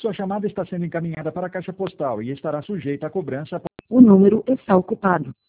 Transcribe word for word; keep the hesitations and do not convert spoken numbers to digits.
Sua chamada está sendo encaminhada para a caixa postal e estará sujeita a cobrança. O número está ocupado.